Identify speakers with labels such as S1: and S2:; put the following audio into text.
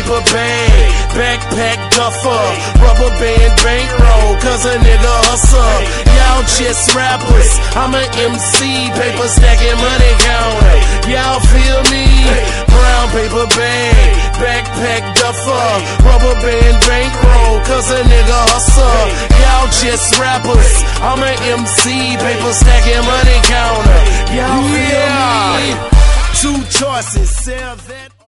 S1: paper bag, backpack duffer, rubber band bankroll, cause a nigga hustle. Y'all just rappers, I'm an MC, paper stacking money counter. Y'all feel me? Brown paper bag, backpack duffer, rubber band bankroll, cause a nigga hustle. Y'all just rappers, I'm an MC, paper stacking money counter. Y'all feel me? Two choices, sell that.